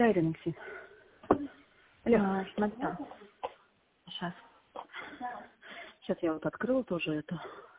Ирина Алексеевна. Алло. Смотри. Сейчас. Сейчас я вот открыла тоже это.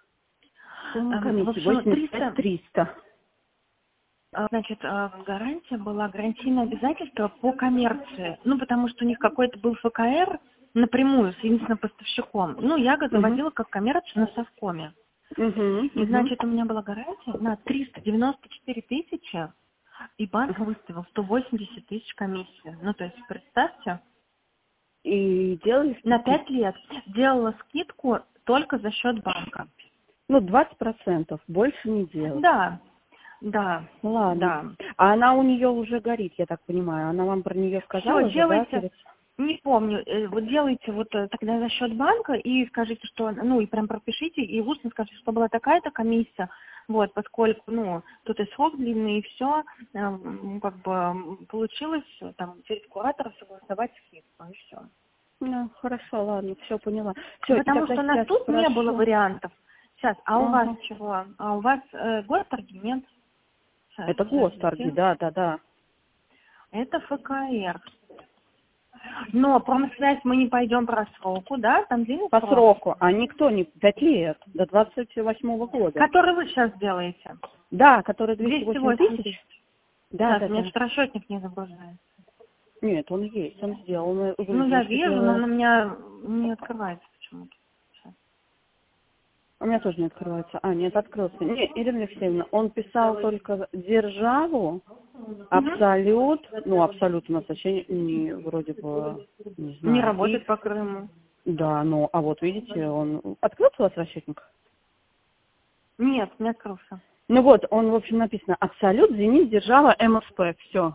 В общем, 300. Значит, гарантия была, гарантийное обязательство по коммерции. Ну, потому что у них какой-то был ФКР напрямую с единственным поставщиком. Ну, я заводила как коммерцию на Совкоме. И, значит, у меня была гарантия на 394 тысячи, и банк выставил 180 тысяч комиссии. Ну, то есть, представьте. И делали на 5 лет делала скидку только за счет банка. Ну, 20%, больше не делать. Да. Ладно. Да. А она у нее уже горит, я так понимаю. Она вам про нее сказала? Все, делайте, не помню, вот делайте вот тогда за счет банка и скажите, что, ну, и прям пропишите, и устно скажите, что была такая-то комиссия, вот, поскольку, ну, тут и срок длинный, и все, как бы получилось, там, через куратора согласовать скидку, и все. Ну, хорошо, ладно, все поняла. Всё, Потому что у нас тут не было вариантов. Сейчас, а у вас чего? А у вас госторги, нет? Сейчас, это госторги, да. Это ФКР. Но промсвязь мы не пойдем по сроку, да? Там длинный По срок. сроку, а никто не 5 лет, до 28-го года. Который вы сейчас делаете? Да, который 208 тысяч. Да, сейчас, у меня расчетник не загружается. Нет, он есть, он сделан. Ну, я вижу, но он у меня не открывается почему-то. У меня тоже не открывается. Нет, открылся. Нет, Ирина Алексеевна, он писал только державу, абсолют, ну, абсолют у нас вообще не, вроде бы, не знаю. Не работает по Крыму. Да, ну, а вот видите, он... Открылся у вас расчетник? Нет, не открылся. Ну вот, он, в общем, написано абсолют, зенит, держава, МСП, все.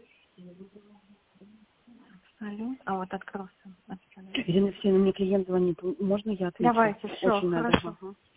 Абсолют. А вот открылся. Ирина Алексеевна, мне клиент звонит. Можно я отвечу? Давайте, все, Очень хорошо. надо.